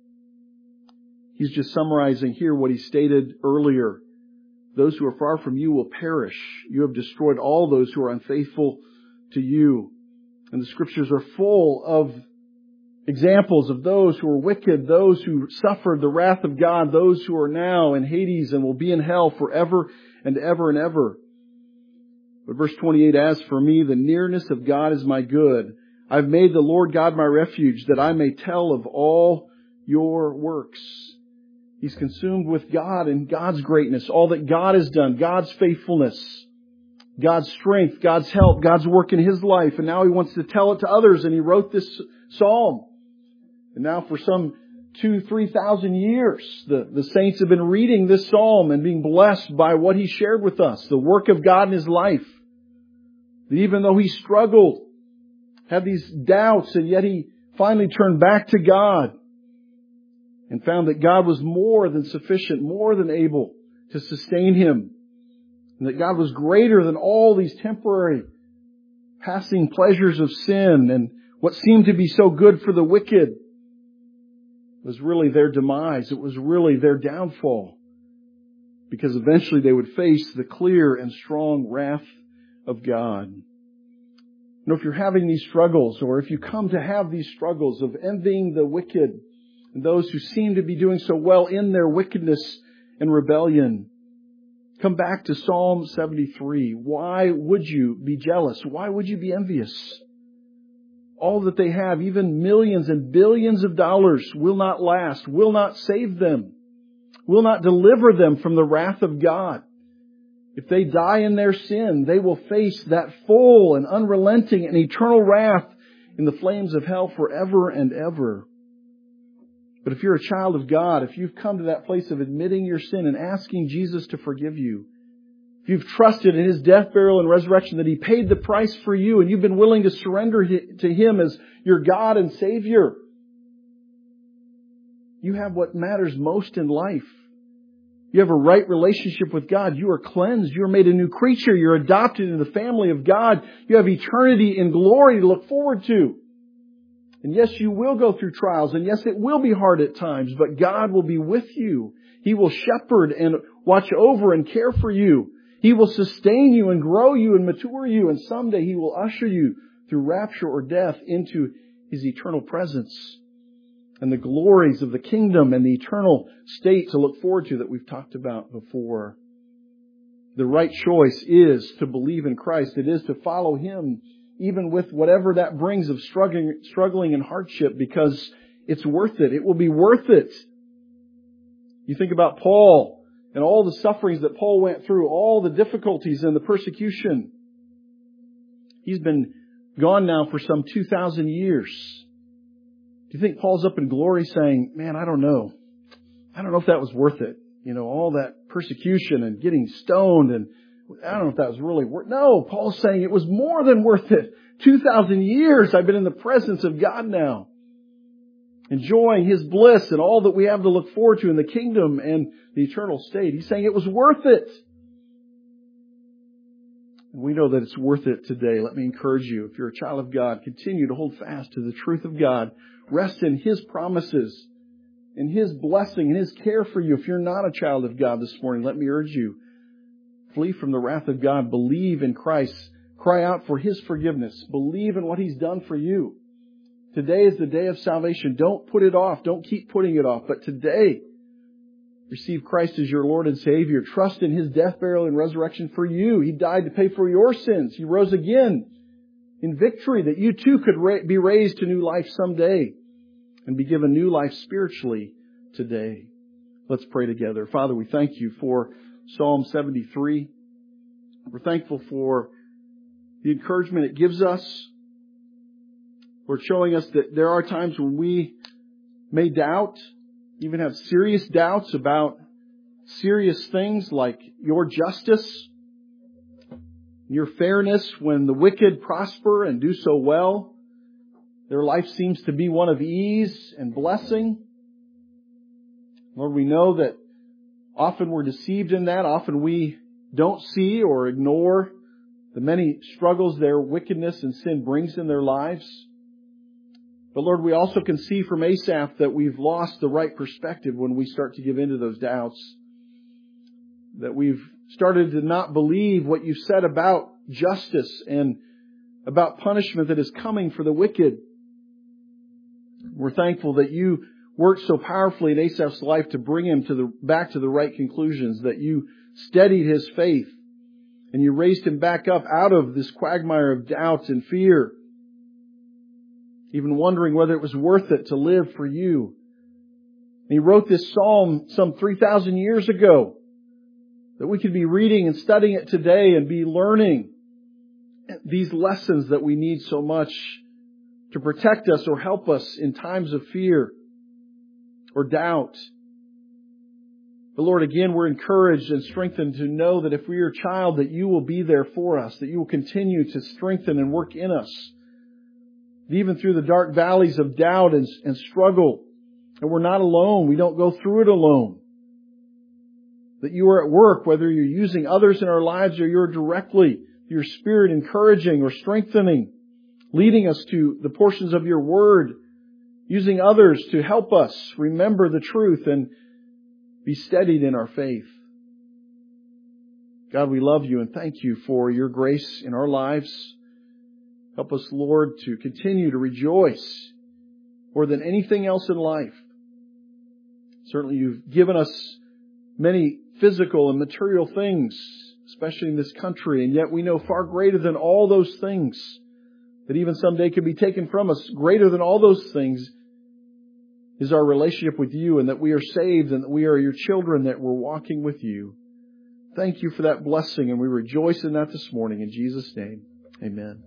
He's just summarizing here what he stated earlier. Those who are far from you will perish. You have destroyed all those who are unfaithful to you. And the Scriptures are full of examples of those who are wicked, those who suffered the wrath of God, those who are now in Hades and will be in hell forever and ever and ever. But verse 28, as for me, the nearness of God is my good. I've made the Lord God my refuge, that I may tell of all your works. He's consumed with God and God's greatness, all that God has done, God's faithfulness, God's strength, God's help, God's work in his life. And now he wants to tell it to others, and he wrote this psalm. And now for some 2,000-3,000 years, the saints have been reading this psalm and being blessed by what he shared with us, the work of God in his life. That even though he struggled, had these doubts, and yet he finally turned back to God and found that God was more than sufficient, more than able to sustain him. And that God was greater than all these temporary passing pleasures of sin, and what seemed to be so good for the wicked was really their demise. It was really their downfall. Because eventually they would face the clear and strong wrath of God. You know, if you're having these struggles, or if you come to have these struggles of envying the wicked and those who seem to be doing so well in their wickedness and rebellion, come back to Psalm 73. Why would you be jealous? Why would you be envious? All that they have, even millions and billions of dollars, will not last, will not save them, will not deliver them from the wrath of God. If they die in their sin, they will face that full and unrelenting and eternal wrath in the flames of hell forever and ever. But if you're a child of God, if you've come to that place of admitting your sin and asking Jesus to forgive you, if you've trusted in His death, burial, and resurrection, that He paid the price for you, and you've been willing to surrender to Him as your God and Savior, you have what matters most in life. You have a right relationship with God. You are cleansed. You are made a new creature. You're adopted into the family of God. You have eternity in glory to look forward to. And yes, you will go through trials. And yes, it will be hard at times. But God will be with you. He will shepherd and watch over and care for you. He will sustain you and grow you and mature you. And someday He will usher you through rapture or death into His eternal presence and the glories of the kingdom and the eternal state to look forward to that we've talked about before. The right choice is to believe in Christ. It is to follow Him, even with whatever that brings of struggling and hardship, because it's worth it. It will be worth it. You think about Paul and all the sufferings that Paul went through, all the difficulties and the persecution. He's been gone now for some 2,000 years. Do you think Paul's up in glory saying, man, I don't know. I don't know if that was worth it. You know, all that persecution and getting stoned, and I don't know if that was really worth it. No, Paul's saying it was more than worth it. 2,000 years I've been in the presence of God now, enjoying His bliss and all that we have to look forward to in the kingdom and the eternal state. He's saying it was worth it. And we know that it's worth it today. Let me encourage you, if you're a child of God, continue to hold fast to the truth of God. Rest in His promises, in His blessing, in His care for you. If you're not a child of God this morning, let me urge you, flee from the wrath of God. Believe in Christ. Cry out for His forgiveness. Believe in what He's done for you. Today is the day of salvation. Don't put it off. Don't keep putting it off. But today, receive Christ as your Lord and Savior. Trust in His death, burial, and resurrection for you. He died to pay for your sins. He rose again in victory that you too could be raised to new life someday and be given new life spiritually today. Let's pray together. Father, we thank You for Psalm 73. We're thankful for the encouragement it gives us. Lord, showing us that there are times when we may doubt, even have serious doubts about serious things like Your justice, Your fairness. When the wicked prosper and do so well, their life seems to be one of ease and blessing. Lord, we know that often we're deceived in that. Often we don't see or ignore the many struggles their wickedness and sin brings in their lives. But Lord, we also can see from Asaph that we've lost the right perspective when we start to give in to those doubts. That we've started to not believe what You said about justice and about punishment that is coming for the wicked. We're thankful that You worked so powerfully in Asaph's life to bring him back to the right conclusions, that You steadied his faith and You raised him back up out of this quagmire of doubt and fear, even wondering whether it was worth it to live for You. And he wrote this psalm some 3,000 years ago, that we could be reading and studying it today and be learning these lessons that we need so much to protect us or help us in times of fear or doubt. But Lord, again, we're encouraged and strengthened to know that if we are a child, that You will be there for us, that You will continue to strengthen and work in us, even through the dark valleys of doubt and struggle. And we're not alone. We don't go through it alone. That You are at work, whether You're using others in our lives or You're directly, Your Spirit encouraging or strengthening, leading us to the portions of Your Word, using others to help us remember the truth and be steadied in our faith. God, we love You and thank You for Your grace in our lives. Help us, Lord, to continue to rejoice more than anything else in life. Certainly You've given us many physical and material things, especially in this country, and yet we know far greater than all those things, that even someday could be taken from us, greater than all those things is our relationship with You, and that we are saved and that we are Your children, that we're walking with You. Thank you for that blessing, and we rejoice in that this morning. In Jesus' name, amen.